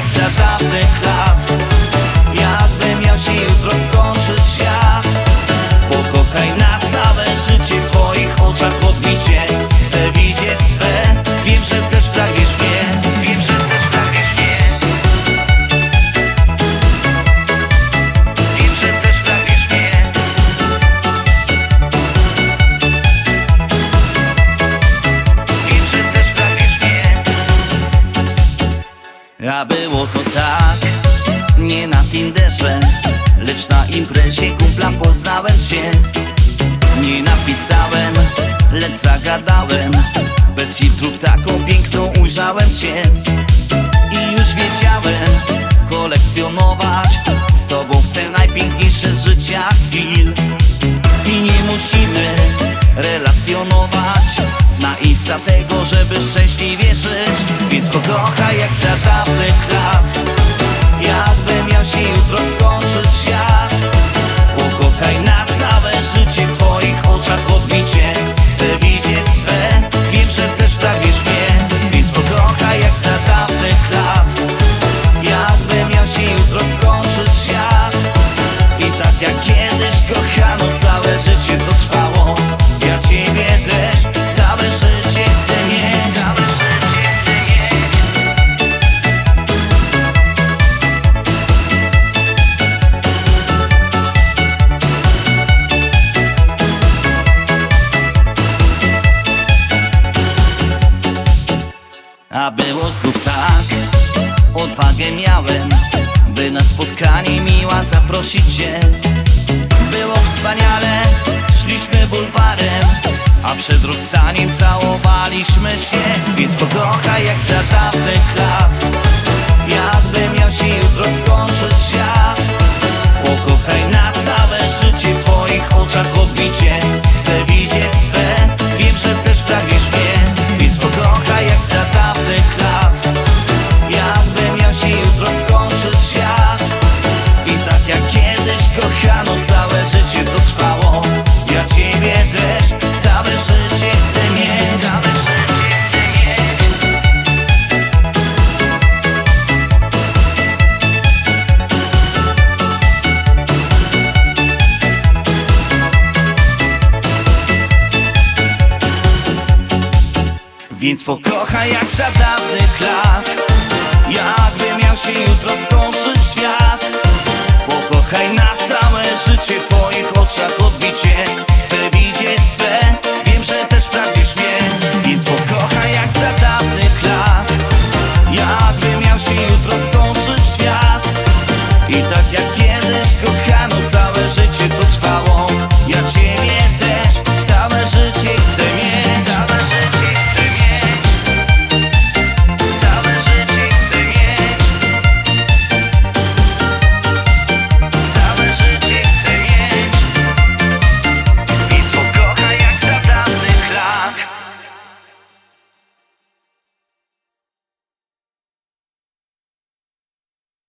jak za dawnych lat. Jakby miał się jutro skończyć świat. Pokochaj na całe życie, w twoich oczach odbicie. Chcę widzieć swe, wiem, że też pragniesz mnie. Wiem, że też pragniesz mnie. Wiem, że też pragniesz mnie. Wiem, że też pragniesz mnie. A było to tak, nie na Tinderze, lecz na imprezie kumpla poznałem cię. Nie napisałem, lecz zagadałem. Bez filtrów taką piękną ujrzałem cię. I już wiedziałem, kolekcjonować z tobą chcę najpiękniejsze z życia chwil. I nie musimy relacjonować na Insta tego, żeby szczęśliwie żyć. Więc pokochaj jak za dawnych lat. Jakby miał się jutro skończyć świat. Pokochaj na całe życie, w twoich oczach odbicie. Chcę widzieć swe, wiem, że też pragniesz mnie. Więc pokochaj jak za dawnych lat. Jakby miał się jutro skończyć świat. I tak jak kiedyś kochano, całe życie to trwało. Ja ciebie też całe życie chcę mieć. Całe życie chcę mieć. A było znów tak, odwagę miałem, by na spotkanie miła zaprosić cię. Było wspaniale, szliśmy bulwarem, a przed rozstaniem całowaliśmy się. Więc pokochaj jak za dawnych lat. Jakby miał się jutro skończyć świat. Pokochaj na całe życie, w twoich oczach odbicie. Chcę widzieć swe, wiem, że też pragniesz mnie. Więc pokochaj jak za dawnych lat. Jakby miał się jutro skończyć świat. I tak jak kiedyś kochano, całe życie to trwało. Ja ciebie też całe życie chcę mieć. Całe życie chcę mieć. Więc pokochaj jak za dawnych lat. Jakby miał się jutro skończyć świat. Pokochaj na całe życie, w twoich oczach odbicie. Chcę widzieć swe, wiem, że też pragniesz mnie. Więc pokochaj jak za dawnych lat. Jakby miał się jutro skończyć świat. I tak jak kiedyś kochano, całe życie to trwało.